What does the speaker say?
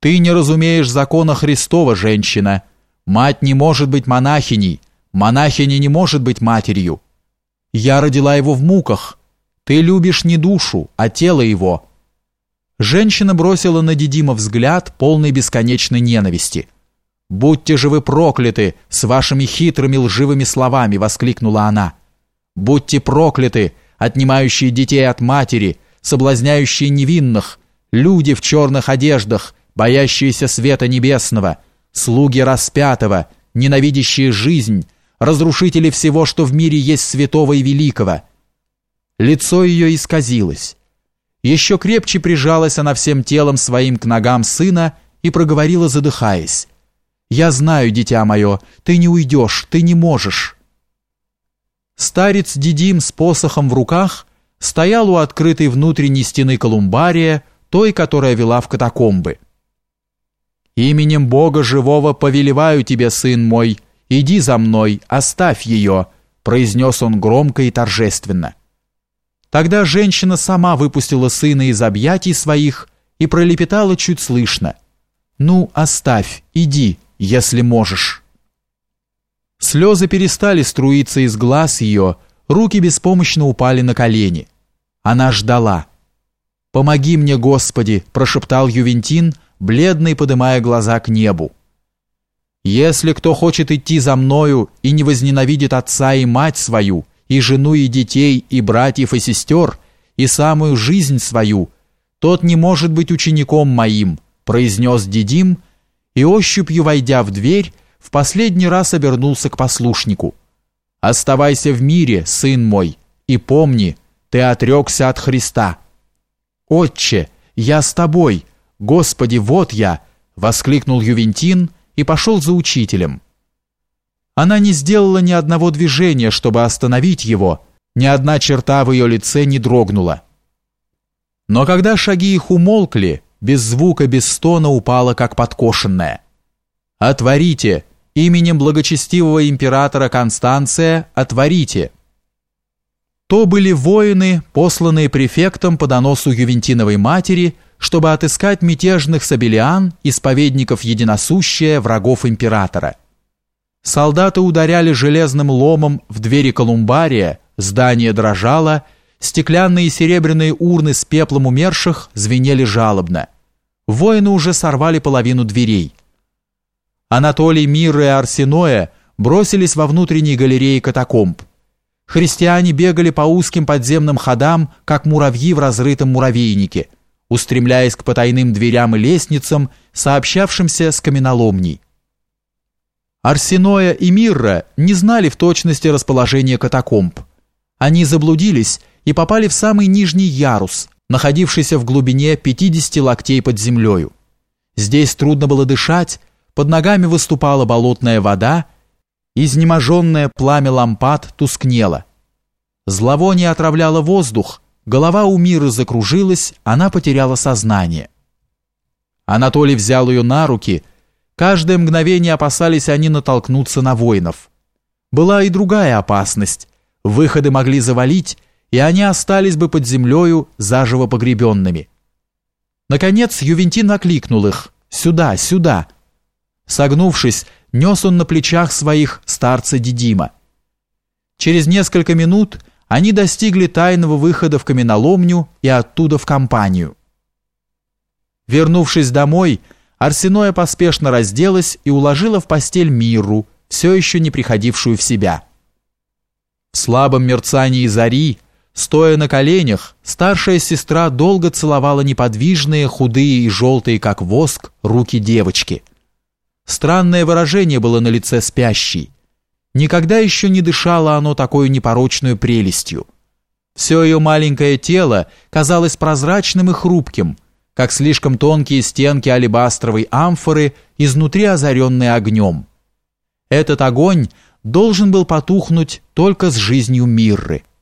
Ты не разумеешь закона Христова, женщина. Мать не может быть монахиней, монахиня не может быть матерью. Я родила его в муках. Ты любишь не душу, а тело его». Женщина бросила на Дидима взгляд, полный бесконечной ненависти. «Будьте же вы прокляты с вашими хитрыми лживыми словами!» — воскликнула она. «Будьте прокляты, отнимающие детей от матери, соблазняющие невинных, люди в черных одеждах, боящиеся света небесного, слуги распятого, ненавидящие жизнь, разрушители всего, что в мире есть святого и великого». Лицо ее исказилось. Еще крепче прижалась она всем телом своим к ногам сына и проговорила, задыхаясь: «Я знаю, дитя мое, ты не уйдешь, ты не можешь». Старец Дидим с посохом в руках стоял у открытой внутренней стены колумбария, той, которая вела в катакомбы. «Именем Бога живого повелеваю тебе, сын мой, иди за мной, оставь ее», произнес он громко и торжественно. Тогда женщина сама выпустила сына из объятий своих и пролепетала чуть слышно: «Ну, оставь, иди, если можешь». Слезы перестали струиться из глаз ее, руки беспомощно упали на колени. Она ждала. «Помоги мне, Господи!» – прошептал Ювентин, бледный, подымая глаза к небу. «Если кто хочет идти за мною и не возненавидит отца и мать свою, и жену, и детей, и братьев, и сестер, и самую жизнь свою, тот не может быть учеником моим», произнес Дидим, и ощупью войдя в дверь, в последний раз обернулся к послушнику. «Оставайся в мире, сын мой, и помни, ты отрекся от Христа». «Отче, я с тобой, Господи, вот я!» воскликнул Ювентин и пошел за учителем. Она не сделала ни одного движения, чтобы остановить его, ни одна черта в ее лице не дрогнула. Но когда шаги их умолкли, без звука, без стона упала, как подкошенная. «Отворите! Именем благочестивого императора Констанция, отворите!» То были воины, посланные префектом по доносу Ювентиновой матери, чтобы отыскать мятежных сабелиан, исповедников единосущия, врагов императора. Солдаты ударяли железным ломом в двери колумбария, здание дрожало, стеклянные и серебряные урны с пеплом умерших звенели жалобно. Воины уже сорвали половину дверей. Анатолий, Мирра и Арсеноя бросились во внутренние галереи катакомб. Христиане бегали по узким подземным ходам, как муравьи в разрытом муравейнике, устремляясь к потайным дверям и лестницам, сообщавшимся с каменоломней. Арсеноя и Мирра не знали в точности расположения катакомб. Они заблудились и попали в самый нижний ярус, находившийся в глубине 50 локтей под землею. Здесь трудно было дышать, под ногами выступала болотная вода, изнеможенное пламя лампад тускнело. Зловоние отравляло воздух, голова у Мирры закружилась, она потеряла сознание. Анатолий взял ее на руки. Каждое мгновение опасались они натолкнуться на воинов. Была и другая опасность. Выходы могли завалить, и они остались бы под землею заживо погребенными. Наконец Ювентин окликнул их: «Сюда, сюда!» Согнувшись, нес он на плечах своих старца Дидима. Через несколько минут они достигли тайного выхода в каменоломню и оттуда в компанию. Вернувшись домой, Арсеноя поспешно разделась и уложила в постель Мирру, все еще не приходившую в себя. В слабом мерцании зари, стоя на коленях, старшая сестра долго целовала неподвижные, худые и желтые, как воск, руки девочки. Странное выражение было на лице спящей. Никогда еще не дышало оно такой непорочной прелестью. Все ее маленькое тело казалось прозрачным и хрупким, как слишком тонкие стенки алебастровой амфоры, изнутри озаренные огнем. Этот огонь должен был потухнуть только с жизнью Мирры.